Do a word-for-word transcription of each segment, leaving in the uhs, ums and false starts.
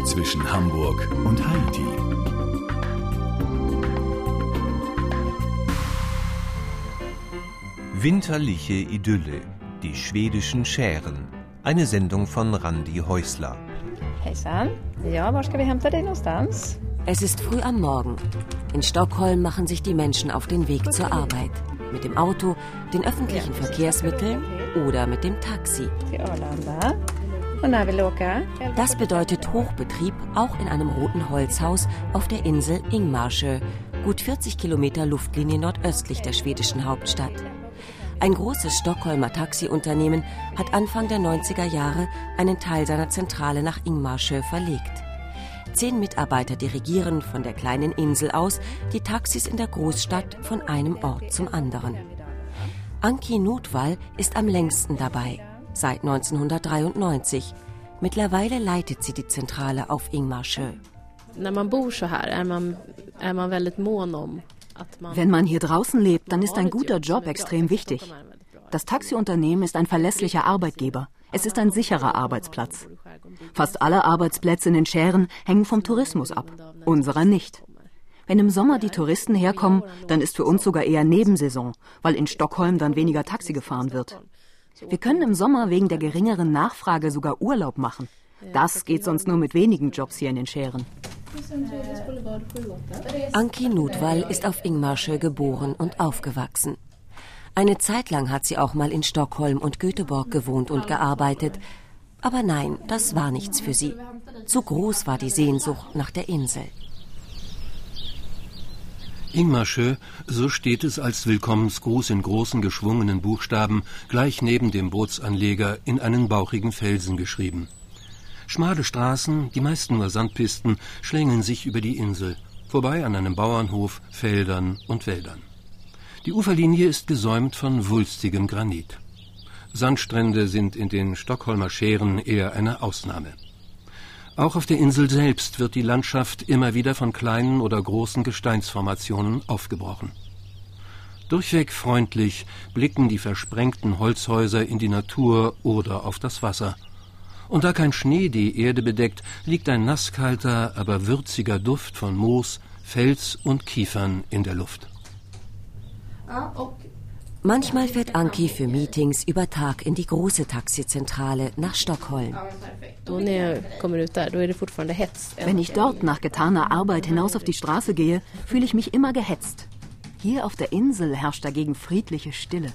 zwischen Hamburg und Haiti. Winterliche Idylle, die schwedischen Schären. Eine Sendung von Randi Häusler. Hejsan. Ja, var ska vi hämta dig någonstans? Es ist früh am Morgen. In Stockholm machen sich die Menschen auf den Weg zur Arbeit. Mit dem Auto, den öffentlichen Verkehrsmitteln oder mit dem Taxi. Das bedeutet Hochbetrieb auch in einem roten Holzhaus auf der Insel Ingmarsö, gut vierzig Kilometer Luftlinie nordöstlich der schwedischen Hauptstadt. Ein großes Stockholmer Taxiunternehmen hat Anfang der neunziger Jahre einen Teil seiner Zentrale nach Ingmarsö verlegt. Zehn Mitarbeiter dirigieren von der kleinen Insel aus die Taxis in der Großstadt von einem Ort zum anderen. Anki Nordvall ist am längsten dabei, seit neunzehnhundertdreiundneunzig. Mittlerweile leitet sie die Zentrale auf Ingmarsö. Wenn man hier draußen lebt, dann ist ein guter Job extrem wichtig. Das Taxiunternehmen ist ein verlässlicher Arbeitgeber. Es ist ein sicherer Arbeitsplatz. Fast alle Arbeitsplätze in den Schären hängen vom Tourismus ab, unserer nicht. Wenn im Sommer die Touristen herkommen, dann ist für uns sogar eher Nebensaison, weil in Stockholm dann weniger Taxi gefahren wird. Wir können im Sommer wegen der geringeren Nachfrage sogar Urlaub machen. Das geht sonst nur mit wenigen Jobs hier in den Schären. Anki Nordvall ist auf Ingmarsö geboren und aufgewachsen. Eine Zeit lang hat sie auch mal in Stockholm und Göteborg gewohnt und gearbeitet. Aber nein, das war nichts für sie. Zu groß war die Sehnsucht nach der Insel. Ingmarsö, so steht es als Willkommensgruß in großen geschwungenen Buchstaben gleich neben dem Bootsanleger in einen bauchigen Felsen geschrieben. Schmale Straßen, die meisten nur Sandpisten, schlängeln sich über die Insel, vorbei an einem Bauernhof, Feldern und Wäldern. Die Uferlinie ist gesäumt von wulstigem Granit. Sandstrände sind in den Stockholmer Schären eher eine Ausnahme. Auch auf der Insel selbst wird die Landschaft immer wieder von kleinen oder großen Gesteinsformationen aufgebrochen. Durchweg freundlich blicken die versprengten Holzhäuser in die Natur oder auf das Wasser. Und da kein Schnee die Erde bedeckt, liegt ein nasskalter, aber würziger Duft von Moos, Fels und Kiefern in der Luft. Manchmal fährt Anki für Meetings über Tag in die große Taxizentrale nach Stockholm. Wenn ich dort nach getaner Arbeit hinaus auf die Straße gehe, fühle ich mich immer gehetzt. Hier auf der Insel herrscht dagegen friedliche Stille.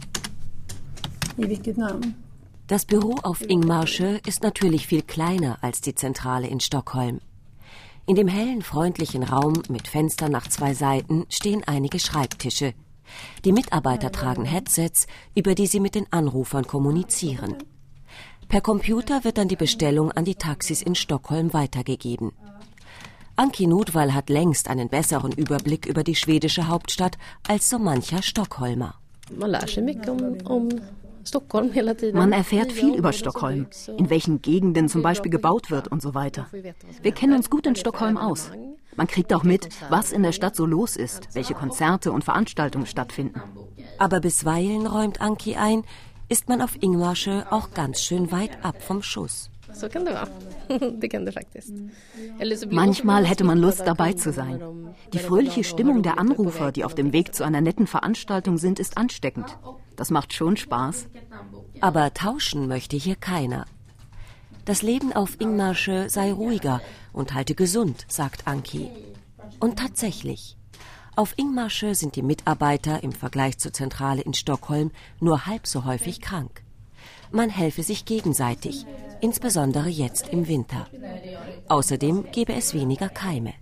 Das Büro auf Ingmarsö ist natürlich viel kleiner als die Zentrale in Stockholm. In dem hellen, freundlichen Raum mit Fenstern nach zwei Seiten stehen einige Schreibtische. Die Mitarbeiter tragen Headsets, über die sie mit den Anrufern kommunizieren. Per Computer wird dann die Bestellung an die Taxis in Stockholm weitergegeben. Anki Nordvall hat längst einen besseren Überblick über die schwedische Hauptstadt als so mancher Stockholmer. Man erfährt viel über Stockholm, in welchen Gegenden zum Beispiel gebaut wird und so weiter. Wir kennen uns gut in Stockholm aus. Man kriegt auch mit, was in der Stadt so los ist, welche Konzerte und Veranstaltungen stattfinden. Aber bisweilen, räumt Anki ein, ist man auf Ingmarsö auch ganz schön weit ab vom Schuss. Manchmal hätte man Lust, dabei zu sein. Die fröhliche Stimmung der Anrufer, die auf dem Weg zu einer netten Veranstaltung sind, ist ansteckend. Das macht schon Spaß. Aber tauschen möchte hier keiner. Das Leben auf Ingmarsö sei ruhiger und halte gesund, sagt Anki. Und tatsächlich. Auf Ingmarsö sind die Mitarbeiter im Vergleich zur Zentrale in Stockholm nur halb so häufig krank. Man helfe sich gegenseitig, insbesondere jetzt im Winter. Außerdem gebe es weniger Keime.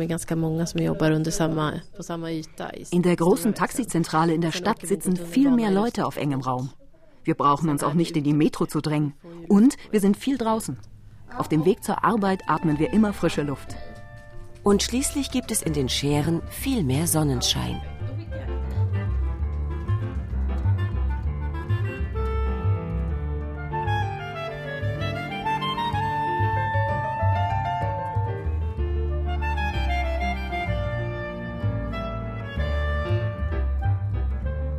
In der großen Taxizentrale in der Stadt sitzen viel mehr Leute auf engem Raum. Wir brauchen uns auch nicht in die Metro zu drängen. Und wir sind viel draußen. Auf dem Weg zur Arbeit atmen wir immer frische Luft. Und schließlich gibt es in den Schären viel mehr Sonnenschein.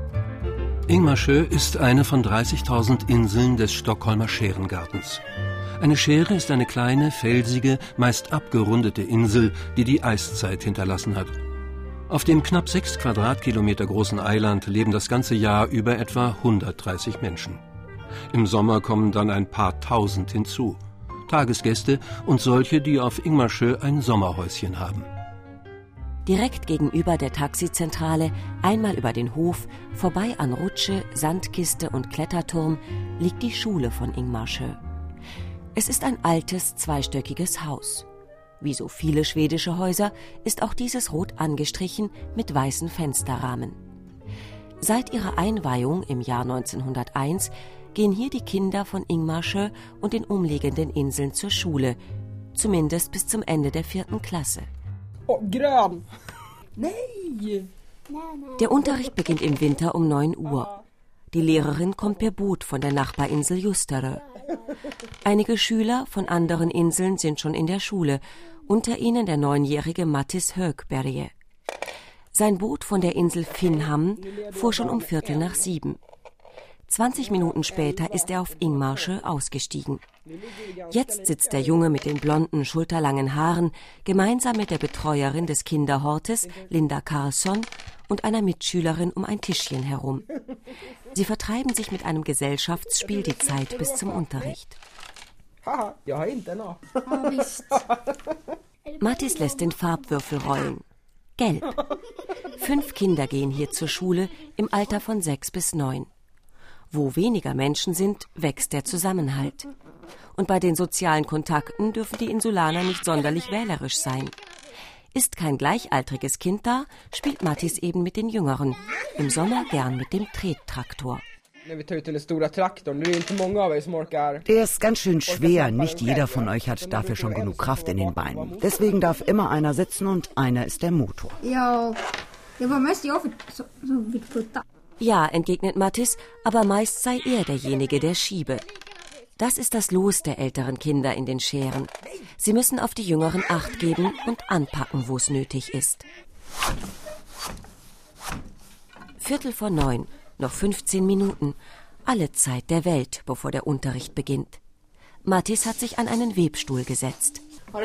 Ingmarsö ist eine von dreißigtausend Inseln des Stockholmer Schärengartens. Eine Schere ist eine kleine, felsige, meist abgerundete Insel, die die Eiszeit hinterlassen hat. Auf dem knapp sechs Quadratkilometer großen Eiland leben das ganze Jahr über etwa hundertdreißig Menschen. Im Sommer kommen dann ein paar Tausend hinzu. Tagesgäste und solche, die auf Ingmarsö ein Sommerhäuschen haben. Direkt gegenüber der Taxizentrale, einmal über den Hof, vorbei an Rutsche, Sandkiste und Kletterturm, liegt die Schule von Ingmarsö. Es ist ein altes, zweistöckiges Haus. Wie so viele schwedische Häuser ist auch dieses rot angestrichen mit weißen Fensterrahmen. Seit ihrer Einweihung im Jahr neunzehnhunderteins gehen hier die Kinder von Ingmarsö und den umliegenden Inseln zur Schule, zumindest bis zum Ende der vierten Klasse. Oh, grön! Nein! Der Unterricht beginnt im Winter um neun Uhr. Die Lehrerin kommt per Boot von der Nachbarinsel Ljusterö. Einige Schüler von anderen Inseln sind schon in der Schule, unter ihnen der neunjährige Mattis Högberge. Sein Boot von der Insel Finnhamn fuhr schon um Viertel nach sieben. Zwanzig Minuten später ist er auf Ingmarsö ausgestiegen. Jetzt sitzt der Junge mit den blonden, schulterlangen Haaren gemeinsam mit der Betreuerin des Kinderhortes, Linda Karlsson, und einer Mitschülerin um ein Tischchen herum. Sie vertreiben sich mit einem Gesellschaftsspiel die Zeit bis zum Unterricht. Mattis lässt den Farbwürfel rollen. Gelb. Fünf Kinder gehen hier zur Schule im Alter von sechs bis neun. Wo weniger Menschen sind, wächst der Zusammenhalt. Und bei den sozialen Kontakten dürfen die Insulaner nicht sonderlich wählerisch sein. Ist kein gleichaltriges Kind da, spielt Mattis eben mit den Jüngeren. Im Sommer gern mit dem Trettraktor. Der ist ganz schön schwer. Nicht jeder von euch hat dafür schon genug Kraft in den Beinen. Deswegen darf immer einer sitzen und einer ist der Motor. Ja, aber mest jag så vill putta. Ja, entgegnet Mattis, aber meist sei er derjenige, der schiebe. Das ist das Los der älteren Kinder in den Schären. Sie müssen auf die Jüngeren Acht geben und anpacken, wo es nötig ist. Viertel vor neun, noch fünfzehn Minuten. Alle Zeit der Welt, bevor der Unterricht beginnt. Mattis hat sich an einen Webstuhl gesetzt.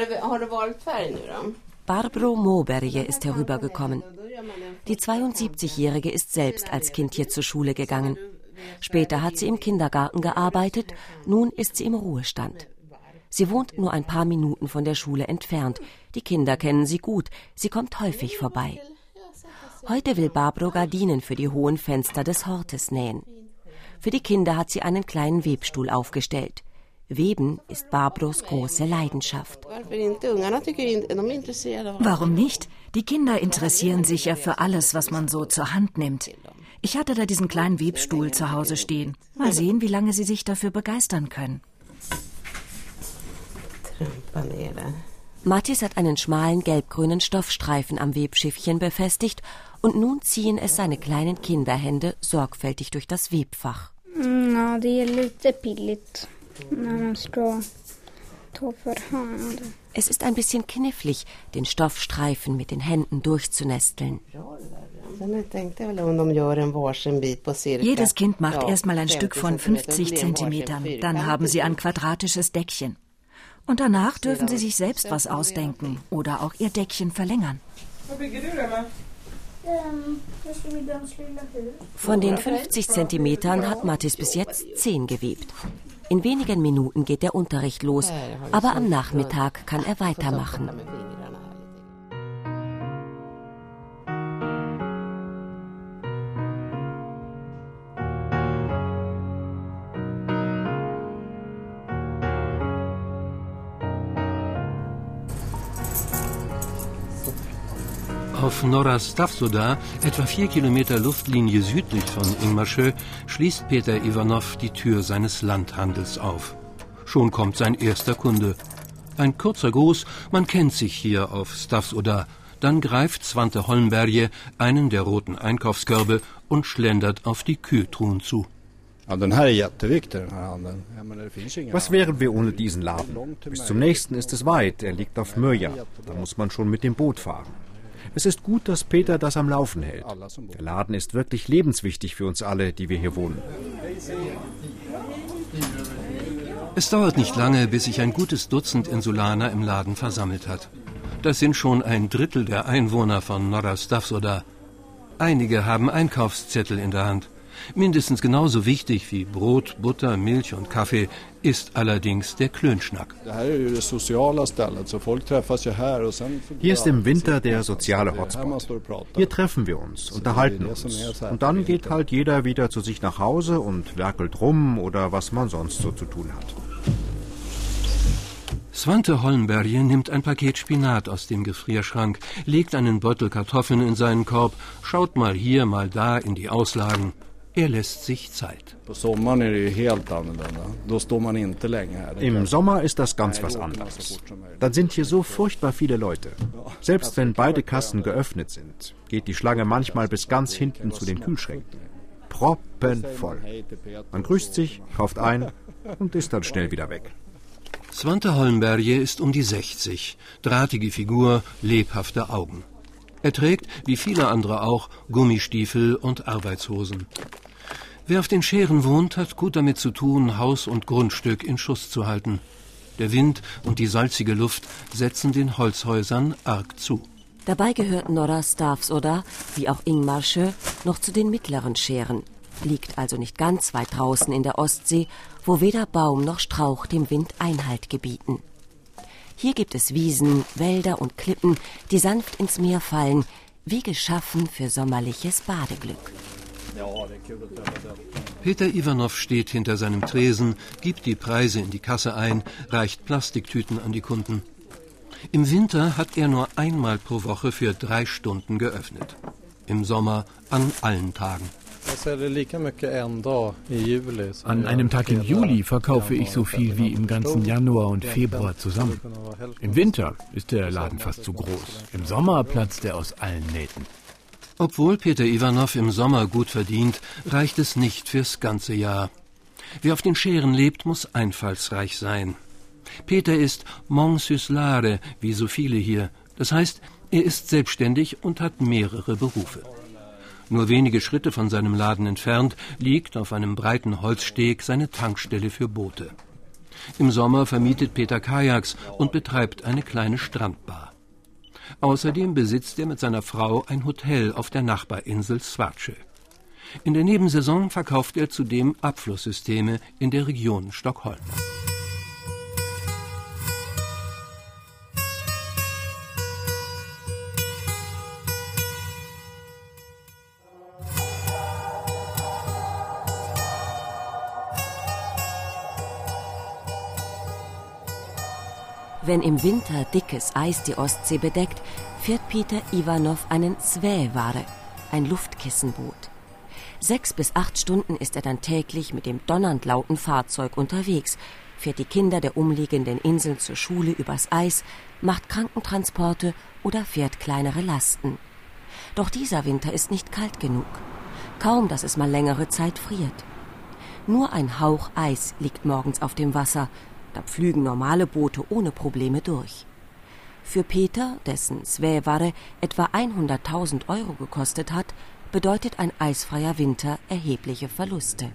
Barbro Moberge ist herübergekommen. Die zweiundsiebzigjährige ist selbst als Kind hier zur Schule gegangen. Später hat sie im Kindergarten gearbeitet, nun ist sie im Ruhestand. Sie wohnt nur ein paar Minuten von der Schule entfernt. Die Kinder kennen sie gut, sie kommt häufig vorbei. Heute will Barbro Gardinen für die hohen Fenster des Hortes nähen. Für die Kinder hat sie einen kleinen Webstuhl aufgestellt. Weben ist Barbros große Leidenschaft. Warum nicht? Die Kinder interessieren sich ja für alles, was man so zur Hand nimmt. Ich hatte da diesen kleinen Webstuhl zu Hause stehen. Mal sehen, wie lange sie sich dafür begeistern können. Mattis hat einen schmalen gelb-grünen Stoffstreifen am Webschiffchen befestigt und nun ziehen es seine kleinen Kinderhände sorgfältig durch das Webfach. Ja, det är lite pilligt. Es ist ein bisschen knifflig, den Stoffstreifen mit den Händen durchzunesteln. Jedes Kind macht erstmal ein Stück von fünfzig Zentimetern. Dann haben sie ein quadratisches Deckchen. Und danach dürfen sie sich selbst was ausdenken oder auch ihr Deckchen verlängern. Von den fünfzig Zentimetern hat Mattis bis jetzt zehn gewebt. In wenigen Minuten geht der Unterricht los, aber am Nachmittag kann er weitermachen. Auf Norra Stavsudar, etwa vier Kilometer Luftlinie südlich von Ingmarsö, schließt Peter Ivanov die Tür seines Landhandels auf. Schon kommt sein erster Kunde. Ein kurzer Gruß, man kennt sich hier auf Stavsudar. Dann greift Svante Holmberge einen der roten Einkaufskörbe und schlendert auf die Kühltruhen zu. Was wären wir ohne diesen Laden? Bis zum nächsten ist es weit, er liegt auf Möja. Da muss man schon mit dem Boot fahren. Es ist gut, dass Peter das am Laufen hält. Der Laden ist wirklich lebenswichtig für uns alle, die wir hier wohnen. Es dauert nicht lange, bis sich ein gutes Dutzend Insulaner im Laden versammelt hat. Das sind schon ein Drittel der Einwohner von Norra Stavsoda. Einige haben Einkaufszettel in der Hand. Mindestens genauso wichtig wie Brot, Butter, Milch und Kaffee ist allerdings der Klönschnack. Hier ist im Winter der soziale Hotspot. Hier treffen wir uns, unterhalten uns. Und dann geht halt jeder wieder zu sich nach Hause und werkelt rum oder was man sonst so zu tun hat. Svante Holmberg nimmt ein Paket Spinat aus dem Gefrierschrank, legt einen Beutel Kartoffeln in seinen Korb, schaut mal hier, mal da in die Auslagen. Er lässt sich Zeit. Im Sommer ist das ganz was anderes. Dann sind hier so furchtbar viele Leute. Selbst wenn beide Kassen geöffnet sind, geht die Schlange manchmal bis ganz hinten zu den Kühlschränken. Proppenvoll. Man grüßt sich, kauft ein und ist dann schnell wieder weg. Svante Holmberg ist um die sechzig, drahtige Figur, lebhafte Augen. Er trägt, wie viele andere auch, Gummistiefel und Arbeitshosen. Wer auf den Schären wohnt, hat gut damit zu tun, Haus und Grundstück in Schuss zu halten. Der Wind und die salzige Luft setzen den Holzhäusern arg zu. Dabei gehört Norra Stavsoda, wie auch Ingmarsö, noch zu den mittleren Schären. Liegt also nicht ganz weit draußen in der Ostsee, wo weder Baum noch Strauch dem Wind Einhalt gebieten. Hier gibt es Wiesen, Wälder und Klippen, die sanft ins Meer fallen, wie geschaffen für sommerliches Badeglück. Peter Ivanov steht hinter seinem Tresen, gibt die Preise in die Kasse ein, reicht Plastiktüten an die Kunden. Im Winter hat er nur einmal pro Woche für drei Stunden geöffnet. Im Sommer an allen Tagen. An einem Tag im Juli verkaufe ich so viel wie im ganzen Januar und Februar zusammen. Im Winter ist der Laden fast zu groß. Im Sommer platzt er aus allen Nähten. Obwohl Peter Ivanov im Sommer gut verdient, reicht es nicht fürs ganze Jahr. Wer auf den Schären lebt, muss einfallsreich sein. Peter ist mångsyslare, wie so viele hier. Das heißt, er ist selbstständig und hat mehrere Berufe. Nur wenige Schritte von seinem Laden entfernt liegt auf einem breiten Holzsteg seine Tankstelle für Boote. Im Sommer vermietet Peter Kajaks und betreibt eine kleine Strandbar. Außerdem besitzt er mit seiner Frau ein Hotel auf der Nachbarinsel Svartsjö. In der Nebensaison verkauft er zudem Abflusssysteme in der Region Stockholm. Wenn im Winter dickes Eis die Ostsee bedeckt, fährt Peter Ivanov einen Svävare, ein Luftkissenboot. Sechs bis acht Stunden ist er dann täglich mit dem donnernd lauten Fahrzeug unterwegs, fährt die Kinder der umliegenden Inseln zur Schule übers Eis, macht Krankentransporte oder fährt kleinere Lasten. Doch dieser Winter ist nicht kalt genug. Kaum, dass es mal längere Zeit friert. Nur ein Hauch Eis liegt morgens auf dem Wasser. Da pflügen normale Boote ohne Probleme durch. Für Peter, dessen Svävare etwa hunderttausend Euro gekostet hat, bedeutet ein eisfreier Winter erhebliche Verluste.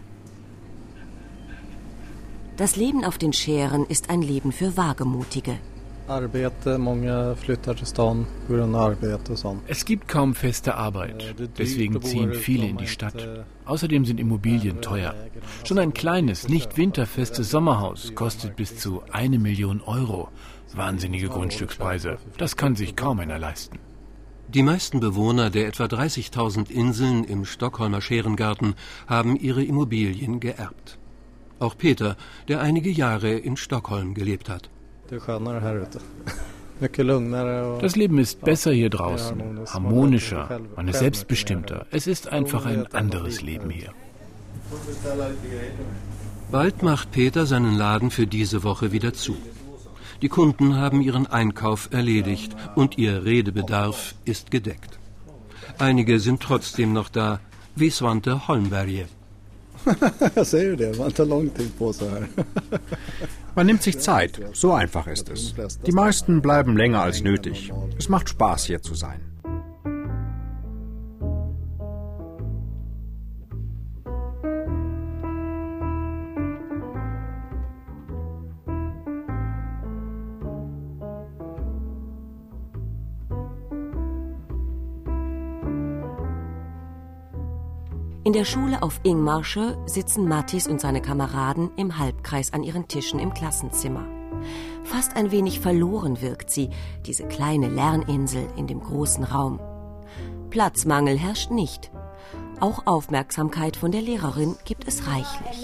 Das Leben auf den Schären ist ein Leben für Wagemutige. Es gibt kaum feste Arbeit, deswegen ziehen viele in die Stadt. Außerdem sind Immobilien teuer. Schon ein kleines, nicht winterfestes Sommerhaus kostet bis zu eine Million Euro. Wahnsinnige Grundstückspreise, das kann sich kaum einer leisten. Die meisten Bewohner der etwa dreißigtausend Inseln im Stockholmer Schärengarten haben ihre Immobilien geerbt. Auch Peter, der einige Jahre in Stockholm gelebt hat. Das Leben ist besser hier draußen, harmonischer, man ist selbstbestimmter. Es ist einfach ein anderes Leben hier. Bald macht Peter seinen Laden für diese Woche wieder zu. Die Kunden haben ihren Einkauf erledigt und ihr Redebedarf ist gedeckt. Einige sind trotzdem noch da, wie Svante Holmberg. Man nimmt sich Zeit, so einfach ist es. Die meisten bleiben länger als nötig. Es macht Spaß, hier zu sein. In der Schule auf Ingmarsö sitzen Mattis und seine Kameraden im Halbkreis an ihren Tischen im Klassenzimmer. Fast ein wenig verloren wirkt sie, diese kleine Lerninsel in dem großen Raum. Platzmangel herrscht nicht. Auch Aufmerksamkeit von der Lehrerin gibt es reichlich.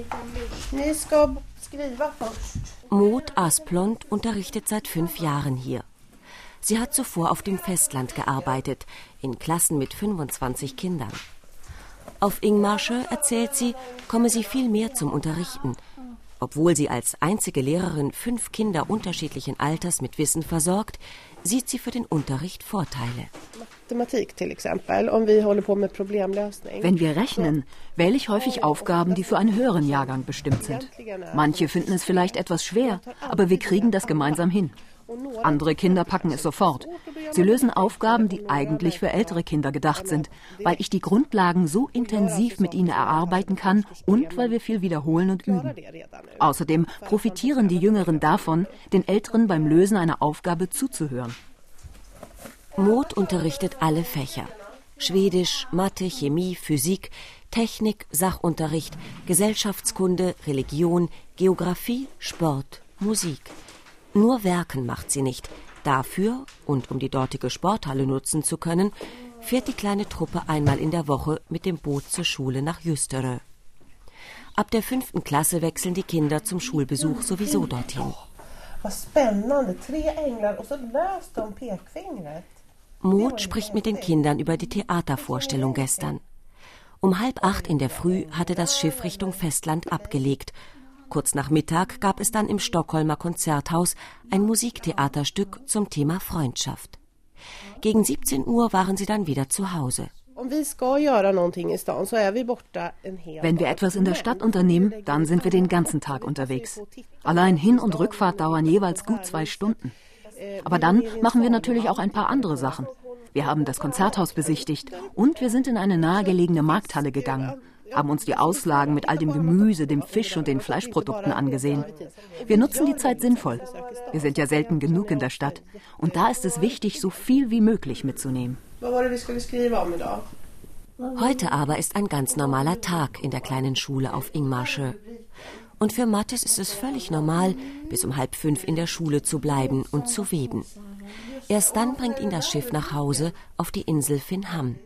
Maud Asplund unterrichtet seit fünf Jahren hier. Sie hat zuvor auf dem Festland gearbeitet, in Klassen mit fünfundzwanzig Kindern. Auf Ingmarsö, erzählt sie, komme sie viel mehr zum Unterrichten. Obwohl sie als einzige Lehrerin fünf Kinder unterschiedlichen Alters mit Wissen versorgt, sieht sie für den Unterricht Vorteile. Wenn wir rechnen, wähle ich häufig Aufgaben, die für einen höheren Jahrgang bestimmt sind. Manche finden es vielleicht etwas schwer, aber wir kriegen das gemeinsam hin. Andere Kinder packen es sofort. Sie lösen Aufgaben, die eigentlich für ältere Kinder gedacht sind, weil ich die Grundlagen so intensiv mit ihnen erarbeiten kann und weil wir viel wiederholen und üben. Außerdem profitieren die Jüngeren davon, den Älteren beim Lösen einer Aufgabe zuzuhören. Maud unterrichtet alle Fächer. Schwedisch, Mathe, Chemie, Physik, Technik, Sachunterricht, Gesellschaftskunde, Religion, Geographie, Sport, Musik. Nur Werken macht sie nicht. Dafür, und um die dortige Sporthalle nutzen zu können, fährt die kleine Truppe einmal in der Woche mit dem Boot zur Schule nach Ljusterö. Ab der fünften Klasse wechseln die Kinder zum Schulbesuch sowieso dorthin. Maud spricht mit den Kindern über die Theatervorstellung gestern. Um halb acht in der Früh hatte das Schiff Richtung Festland abgelegt. Kurz nach Mittag gab es dann im Stockholmer Konzerthaus ein Musiktheaterstück zum Thema Freundschaft. Gegen siebzehn Uhr waren sie dann wieder zu Hause. Wenn wir etwas in der Stadt unternehmen, dann sind wir den ganzen Tag unterwegs. Allein Hin- und Rückfahrt dauern jeweils gut zwei Stunden. Aber dann machen wir natürlich auch ein paar andere Sachen. Wir haben das Konzerthaus besichtigt und wir sind in eine nahegelegene Markthalle gegangen, haben uns die Auslagen mit all dem Gemüse, dem Fisch und den Fleischprodukten angesehen. Wir nutzen die Zeit sinnvoll. Wir sind ja selten genug in der Stadt. Und da ist es wichtig, so viel wie möglich mitzunehmen. Heute aber ist ein ganz normaler Tag in der kleinen Schule auf Ingmarsö. Und für Mattis ist es völlig normal, bis um halb fünf in der Schule zu bleiben und zu weben. Erst dann bringt ihn das Schiff nach Hause auf die Insel Finnhamn.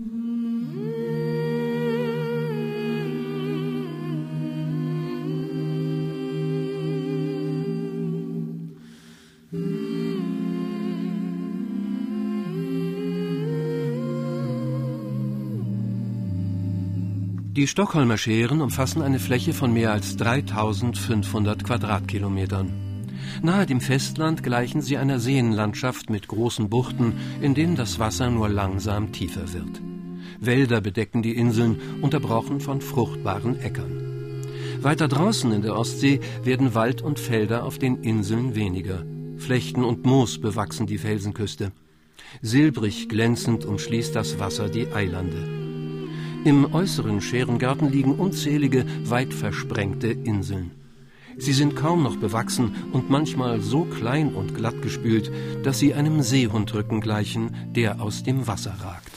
Die Stockholmer Schären umfassen eine Fläche von mehr als dreitausendfünfhundert Quadratkilometern. Nahe dem Festland gleichen sie einer Seenlandschaft mit großen Buchten, in denen das Wasser nur langsam tiefer wird. Wälder bedecken die Inseln, unterbrochen von fruchtbaren Äckern. Weiter draußen in der Ostsee werden Wald und Felder auf den Inseln weniger. Flechten und Moos bewachsen die Felsenküste. Silbrig glänzend umschließt das Wasser die Eilande. Im äußeren Schärengarten liegen unzählige, weit versprengte Inseln. Sie sind kaum noch bewachsen und manchmal so klein und glatt gespült, dass sie einem Seehundrücken gleichen, der aus dem Wasser ragt.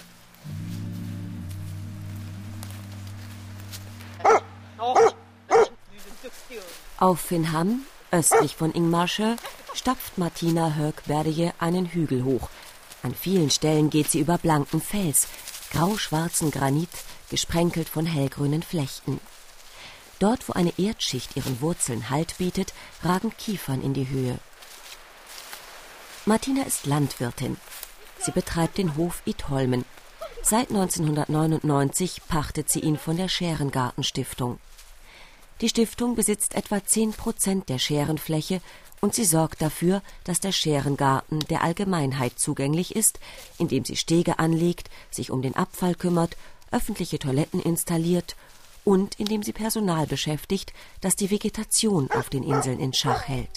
Auf Finnhamn, östlich von Ingmarsö, stapft Martina Högberge einen Hügel hoch. An vielen Stellen geht sie über blanken Fels, grauschwarzen Granit, gesprenkelt von hellgrünen Flechten. Dort, wo eine Erdschicht ihren Wurzeln Halt bietet, ragen Kiefern in die Höhe. Martina ist Landwirtin. Sie betreibt den Hof Idholmen. Seit neunzehnhundertneunundneunzig pachtet sie ihn von der Schärengartenstiftung. Die Stiftung besitzt etwa zehn Prozent der Schärenfläche und sie sorgt dafür, dass der Schärengarten der Allgemeinheit zugänglich ist, indem sie Stege anlegt, sich um den Abfall kümmert, öffentliche Toiletten installiert und indem sie Personal beschäftigt, das die Vegetation auf den Inseln in Schach hält.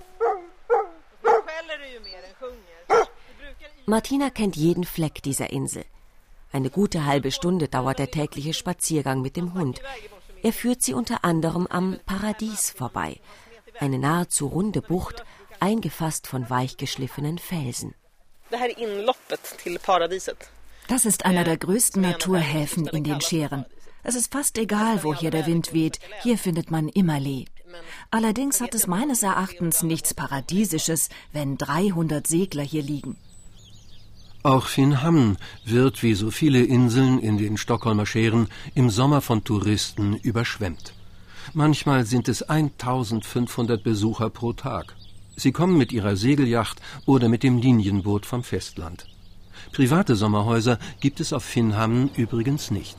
Martina kennt jeden Fleck dieser Insel. Eine gute halbe Stunde dauert der tägliche Spaziergang mit dem Hund. Er führt sie unter anderem am Paradies vorbei, eine nahezu runde Bucht, eingefasst von weichgeschliffenen Felsen. Das ist einer der größten Naturhäfen in den Schären. Es ist fast egal, woher der Wind weht, hier findet man immer Lee. Allerdings hat es meines Erachtens nichts Paradiesisches, wenn dreihundert Segler hier liegen. Auch Finnhamn wird, wie so viele Inseln in den Stockholmer Schären, im Sommer von Touristen überschwemmt. Manchmal sind es eintausendfünfhundert Besucher pro Tag. Sie kommen mit ihrer Segelyacht oder mit dem Linienboot vom Festland. Private Sommerhäuser gibt es auf Finnhamn übrigens nicht.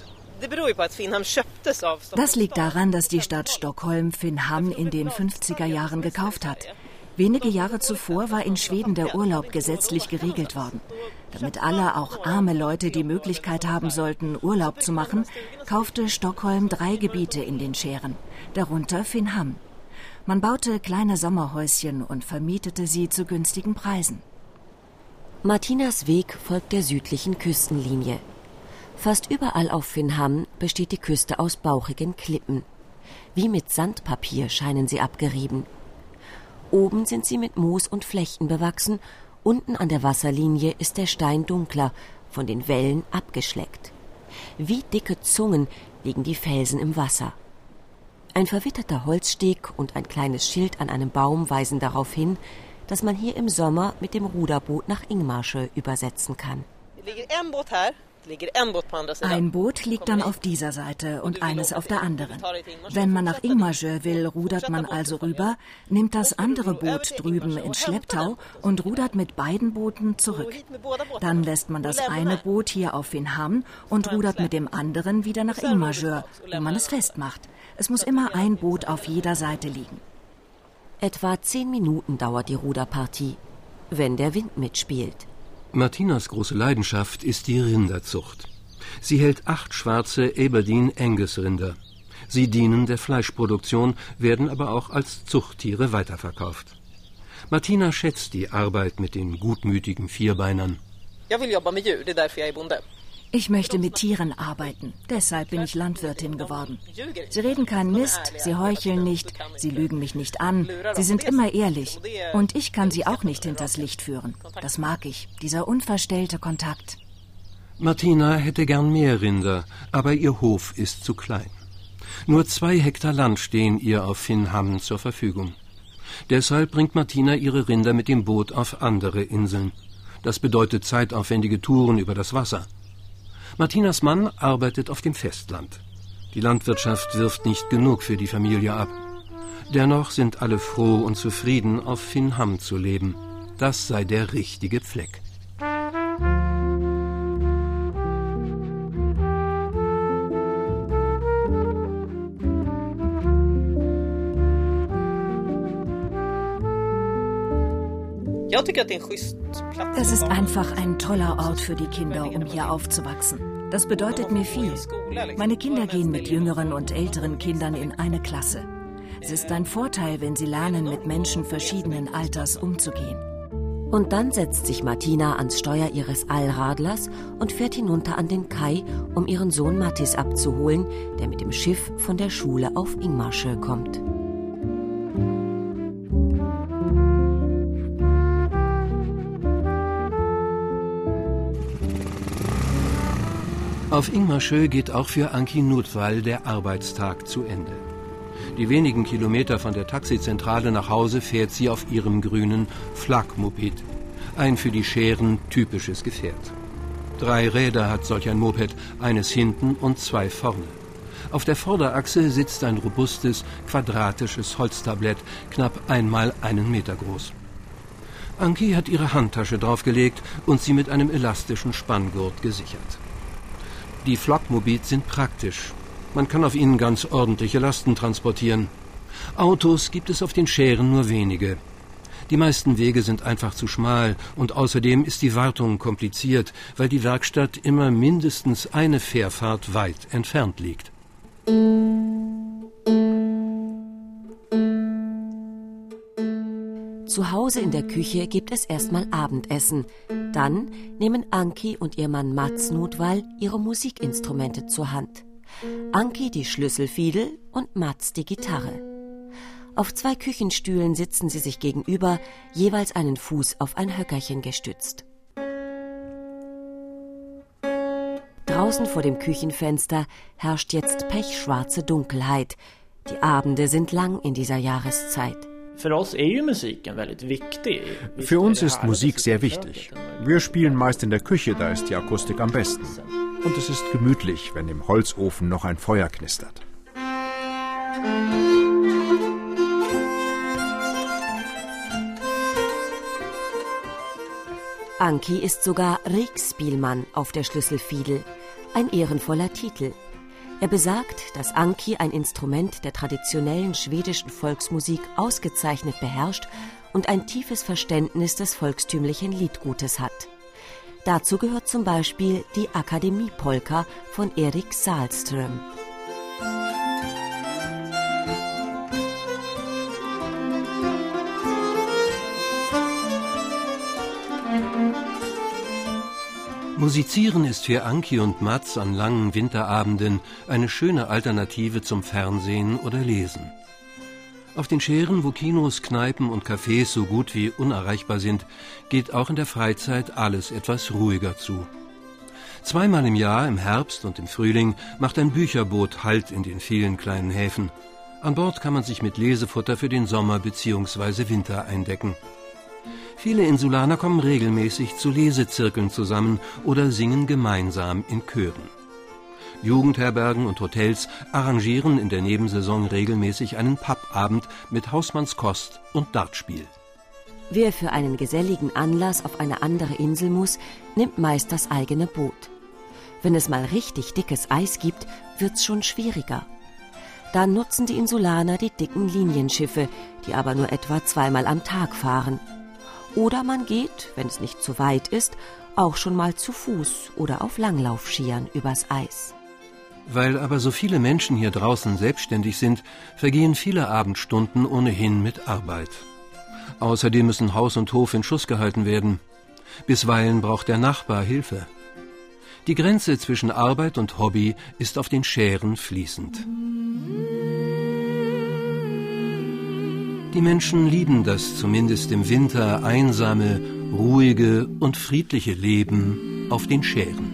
Das liegt daran, dass die Stadt Stockholm Finnhamn in den fünfziger Jahren gekauft hat. Wenige Jahre zuvor war in Schweden der Urlaub gesetzlich geregelt worden. Damit alle, auch arme Leute, die Möglichkeit haben sollten, Urlaub zu machen, kaufte Stockholm drei Gebiete in den Schären, darunter Finnhamn. Man baute kleine Sommerhäuschen und vermietete sie zu günstigen Preisen. Martinas Weg folgt der südlichen Küstenlinie. Fast überall auf Finnhamn besteht die Küste aus bauchigen Klippen. Wie mit Sandpapier scheinen sie abgerieben. Oben sind sie mit Moos und Flechten bewachsen, unten an der Wasserlinie ist der Stein dunkler, von den Wellen abgeschleckt. Wie dicke Zungen liegen die Felsen im Wasser. Ein verwitterter Holzsteg und ein kleines Schild an einem Baum weisen darauf hin, dass man hier im Sommer mit dem Ruderboot nach Ingmarsö übersetzen kann. Ein Boot liegt dann auf dieser Seite und eines auf der anderen. Wenn man nach Ingmarsö will, rudert man also rüber, nimmt das andere Boot drüben ins Schlepptau und rudert mit beiden Booten zurück. Dann lässt man das eine Boot hier auf Finnhamn und rudert mit dem anderen wieder nach Ingmarsö, wo man es festmacht. Es muss immer ein Boot auf jeder Seite liegen. Etwa zehn Minuten dauert die Ruderpartie, wenn der Wind mitspielt. Martinas große Leidenschaft ist die Rinderzucht. Sie hält acht schwarze Aberdeen Angus Rinder. Sie dienen der Fleischproduktion, werden aber auch als Zuchttiere weiterverkauft. Martina schätzt die Arbeit mit den gutmütigen Vierbeinern. Ich möchte mit Tieren arbeiten, deshalb bin ich Landwirtin geworden. Sie reden keinen Mist, sie heucheln nicht, sie lügen mich nicht an, sie sind immer ehrlich. Und ich kann sie auch nicht hinters Licht führen. Das mag ich, dieser unverstellte Kontakt. Martina hätte gern mehr Rinder, aber ihr Hof ist zu klein. Nur zwei Hektar Land stehen ihr auf Finnhamn zur Verfügung. Deshalb bringt Martina ihre Rinder mit dem Boot auf andere Inseln. Das bedeutet zeitaufwendige Touren über das Wasser. Martinas Mann arbeitet auf dem Festland. Die Landwirtschaft wirft nicht genug für die Familie ab. Dennoch sind alle froh und zufrieden, auf Finnhamn zu leben. Das sei der richtige Fleck. Es ist einfach ein toller Ort für die Kinder, um hier aufzuwachsen. Das bedeutet mir viel. Meine Kinder gehen mit jüngeren und älteren Kindern in eine Klasse. Es ist ein Vorteil, wenn sie lernen, mit Menschen verschiedenen Alters umzugehen. Und dann setzt sich Martina ans Steuer ihres Allradlers und fährt hinunter an den Kai, um ihren Sohn Mattis abzuholen, der mit dem Schiff von der Schule auf Ingmarsö kommt. Auf Ingmarsö geht auch für Anki Nordvall der Arbeitstag zu Ende. Die wenigen Kilometer von der Taxizentrale nach Hause fährt sie auf ihrem grünen Flak-Moped, ein für die Schären typisches Gefährt. Drei Räder hat solch ein Moped, eines hinten und zwei vorne. Auf der Vorderachse sitzt ein robustes, quadratisches Holztablett, knapp einmal einen Meter groß. Anki hat ihre Handtasche draufgelegt und sie mit einem elastischen Spanngurt gesichert. Die Flakmobits sind praktisch. Man kann auf ihnen ganz ordentliche Lasten transportieren. Autos gibt es auf den Schären nur wenige. Die meisten Wege sind einfach zu schmal und außerdem ist die Wartung kompliziert, weil die Werkstatt immer mindestens eine Fährfahrt weit entfernt liegt. Zu Hause in der Küche gibt es erstmal Abendessen. Dann nehmen Anki und ihr Mann Mats Nordvall ihre Musikinstrumente zur Hand. Anki die Schlüsselfiedel und Mats die Gitarre. Auf zwei Küchenstühlen sitzen sie sich gegenüber, jeweils einen Fuß auf ein Höckerchen gestützt. Draußen vor dem Küchenfenster herrscht jetzt pechschwarze Dunkelheit. Die Abende sind lang in dieser Jahreszeit. Für uns ist Musik sehr wichtig. Wir spielen meist in der Küche, da ist die Akustik am besten. Und es ist gemütlich, wenn im Holzofen noch ein Feuer knistert. Anki ist sogar Riksspielmann auf der Schlüsselfiedel, ein ehrenvoller Titel. Er besagt, dass Anki ein Instrument der traditionellen schwedischen Volksmusik ausgezeichnet beherrscht und ein tiefes Verständnis des volkstümlichen Liedgutes hat. Dazu gehört zum Beispiel die Akademie-Polka von Erik Sahlström. Musizieren ist für Anki und Mats an langen Winterabenden eine schöne Alternative zum Fernsehen oder Lesen. Auf den Schären, wo Kinos, Kneipen und Cafés so gut wie unerreichbar sind, geht auch in der Freizeit alles etwas ruhiger zu. Zweimal im Jahr, im Herbst und im Frühling, macht ein Bücherboot Halt in den vielen kleinen Häfen. An Bord kann man sich mit Lesefutter für den Sommer bzw. Winter eindecken. Viele Insulaner kommen regelmäßig zu Lesezirkeln zusammen oder singen gemeinsam in Chören. Jugendherbergen und Hotels arrangieren in der Nebensaison regelmäßig einen Pappabend mit Hausmannskost und Dartspiel. Wer für einen geselligen Anlass auf eine andere Insel muss, nimmt meist das eigene Boot. Wenn es mal richtig dickes Eis gibt, wird's schon schwieriger. Dann nutzen die Insulaner die dicken Linienschiffe, die aber nur etwa zweimal am Tag fahren. Oder man geht, wenn es nicht zu weit ist, auch schon mal zu Fuß oder auf Langlaufskiern übers Eis. Weil aber so viele Menschen hier draußen selbstständig sind, vergehen viele Abendstunden ohnehin mit Arbeit. Außerdem müssen Haus und Hof in Schuss gehalten werden. Bisweilen braucht der Nachbar Hilfe. Die Grenze zwischen Arbeit und Hobby ist auf den Schären fließend. Die Menschen lieben das zumindest im Winter einsame, ruhige und friedliche Leben auf den Schären.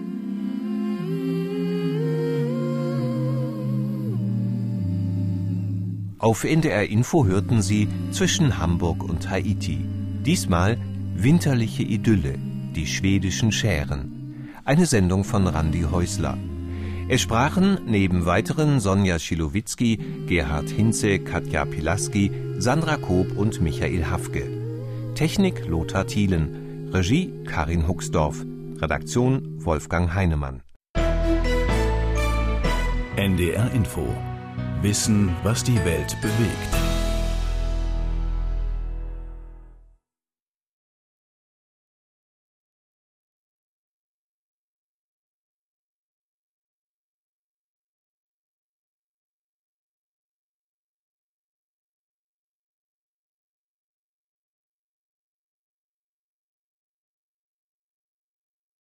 Auf N D R Info hörten Sie Zwischen Hamburg und Haiti. Diesmal Winterliche Idylle, die schwedischen Schären. Eine Sendung von Randi Häusler. Es sprachen neben weiteren Sonja Schilowitzki, Gerhard Hinze, Katja Pilaski, Sandra Koop und Michael Hafke. Technik Lothar Thielen. Regie Karin Huxdorf. Redaktion Wolfgang Heinemann. N D R Info. Wissen, was die Welt bewegt.